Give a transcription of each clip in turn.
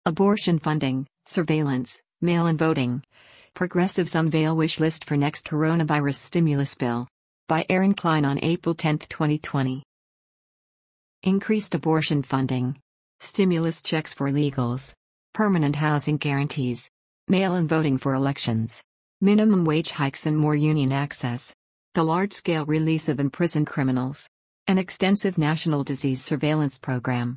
Abortion funding, surveillance, mail-in voting. Progressives unveil wish list for next coronavirus stimulus bill. By Aaron Klein on April 10, 2020. Increased abortion funding. Stimulus checks for illegals. Permanent housing guarantees. Mail-in voting for elections. Minimum wage hikes and more union access. The large-scale release of imprisoned criminals. An extensive national disease surveillance program.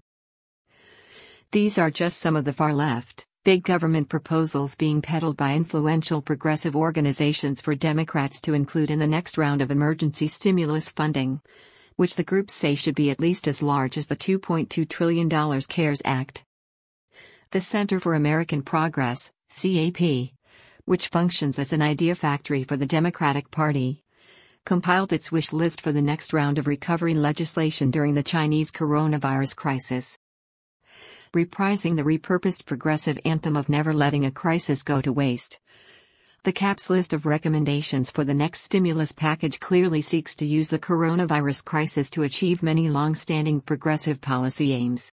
These are just some of the far-left, big government proposals being peddled by influential progressive organizations for Democrats to include in the next round of emergency stimulus funding, which the groups say should be at least as large as the $2.2 trillion CARES Act. The Center for American Progress, CAP, which functions as an idea factory for the Democratic Party, compiled its wish list for the next round of recovery legislation during the Chinese coronavirus crisis. Reprising the repurposed progressive anthem of never letting a crisis go to waste. The CAP's list of recommendations for the next stimulus package clearly seeks to use the coronavirus crisis to achieve many long-standing progressive policy aims.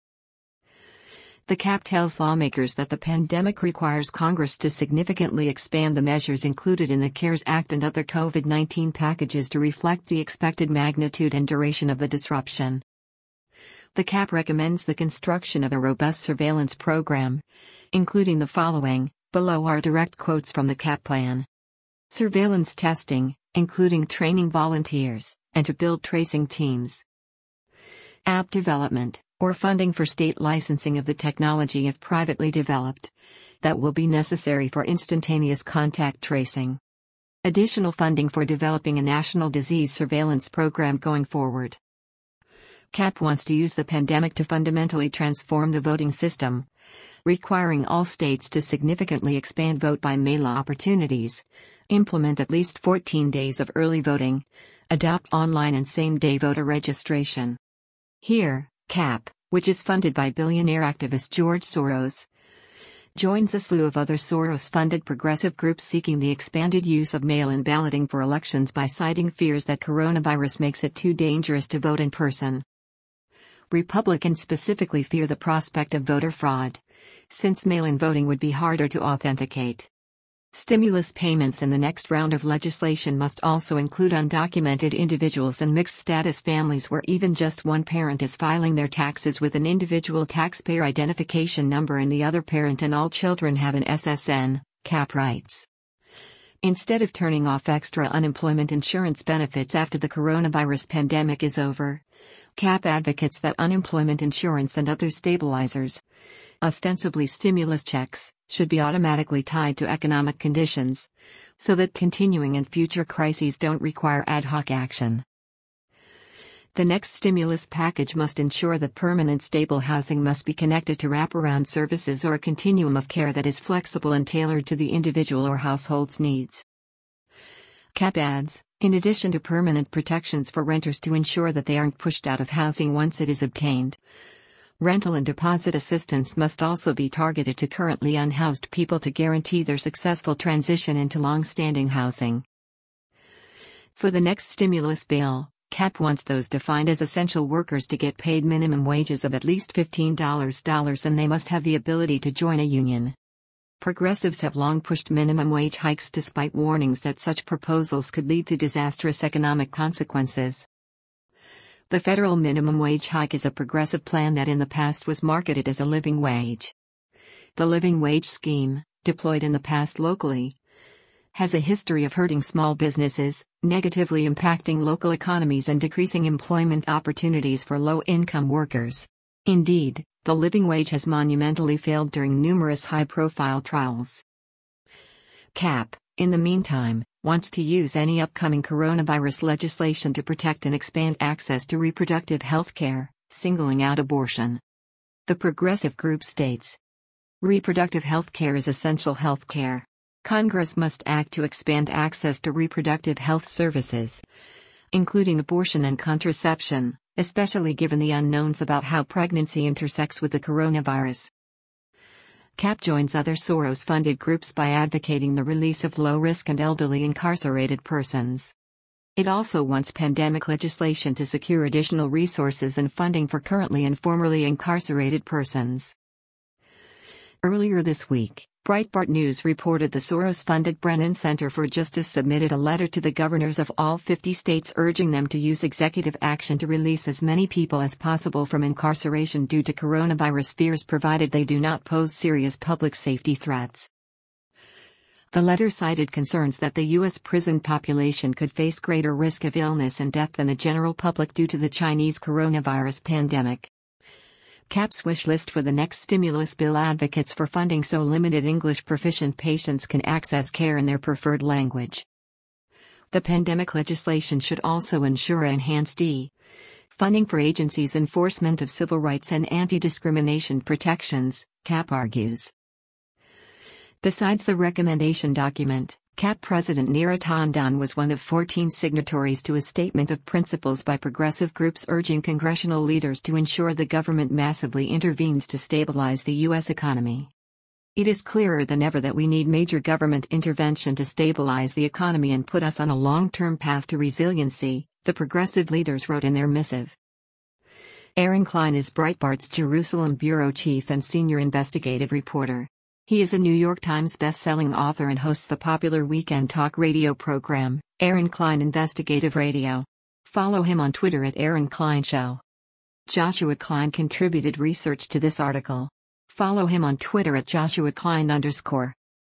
The CAP tells lawmakers that the pandemic requires Congress to significantly expand the measures included in the CARES Act and other COVID-19 packages to reflect the expected magnitude and duration of the disruption. The CAP recommends the construction of a robust surveillance program, including the following. Below are direct quotes from the CAP plan. Surveillance testing, including training volunteers, and to build tracing teams. App development, or funding for state licensing of the technology if privately developed, that will be necessary for instantaneous contact tracing. Additional funding for developing a national disease surveillance program going forward. CAP wants to use the pandemic to fundamentally transform the voting system, requiring all states to significantly expand vote-by-mail opportunities, implement at least 14 days of early voting, adopt online and same-day voter registration. Here, CAP, which is funded by billionaire activist George Soros, joins a slew of other Soros-funded progressive groups seeking the expanded use of mail-in balloting for elections by citing fears that coronavirus makes it too dangerous to vote in person. Republicans specifically fear the prospect of voter fraud, since mail-in voting would be harder to authenticate. Stimulus payments in the next round of legislation must also include undocumented individuals and mixed-status families where even just one parent is filing their taxes with an individual taxpayer identification number and the other parent and all children have an SSN, CAP writes. Instead of turning off extra unemployment insurance benefits after the coronavirus pandemic is over, CAP advocates that unemployment insurance and other stabilizers, ostensibly stimulus checks, should be automatically tied to economic conditions, so that continuing and future crises don't require ad hoc action. The next stimulus package must ensure that permanent stable housing must be connected to wraparound services or a continuum of care that is flexible and tailored to the individual or household's needs. CAP adds, in addition to permanent protections for renters to ensure that they aren't pushed out of housing once it is obtained, rental and deposit assistance must also be targeted to currently unhoused people to guarantee their successful transition into long-standing housing. For the next stimulus bill, CAP wants those defined as essential workers to get paid minimum wages of at least $15 and they must have the ability to join a union. Progressives have long pushed minimum wage hikes despite warnings that such proposals could lead to disastrous economic consequences. The federal minimum wage hike is a progressive plan that in the past was marketed as a living wage. The living wage scheme, deployed in the past locally, has a history of hurting small businesses, negatively impacting local economies and decreasing employment opportunities for low-income workers. Indeed, the living wage has monumentally failed during numerous high-profile trials. CAP, in the meantime, wants to use any upcoming coronavirus legislation to protect and expand access to reproductive health care, singling out abortion. The progressive group states, reproductive health care is essential health care. Congress must act to expand access to reproductive health services, including abortion and contraception, especially given the unknowns about how pregnancy intersects with the coronavirus. CAP joins other Soros-funded groups by advocating the release of low-risk and elderly incarcerated persons. It also wants pandemic legislation to secure additional resources and funding for currently and formerly incarcerated persons. Earlier this week, Breitbart News reported the Soros-funded Brennan Center for Justice submitted a letter to the governors of all 50 states urging them to use executive action to release as many people as possible from incarceration due to coronavirus fears, provided they do not pose serious public safety threats. The letter cited concerns that the U.S. prison population could face greater risk of illness and death than the general public due to the Chinese coronavirus pandemic. CAP's wish list for the next stimulus bill advocates for funding so limited English proficient patients can access care in their preferred language. The pandemic legislation should also ensure enhanced funding for agencies' enforcement of civil rights and anti-discrimination protections, CAP argues. Besides the recommendation document, CAP President Neera Tanden was one of 14 signatories to a statement of principles by progressive groups urging congressional leaders to ensure the government massively intervenes to stabilize the U.S. economy. It is clearer than ever that we need major government intervention to stabilize the economy and put us on a long-term path to resiliency, the progressive leaders wrote in their missive. Aaron Klein is Breitbart's Jerusalem bureau chief and senior investigative reporter. He is a New York Times best-selling author and hosts the popular weekend talk radio program, Aaron Klein Investigative Radio. Follow him on Twitter at Aaron Klein Show. Joshua Klein contributed research to this article. Follow him on Twitter at Joshua Klein_.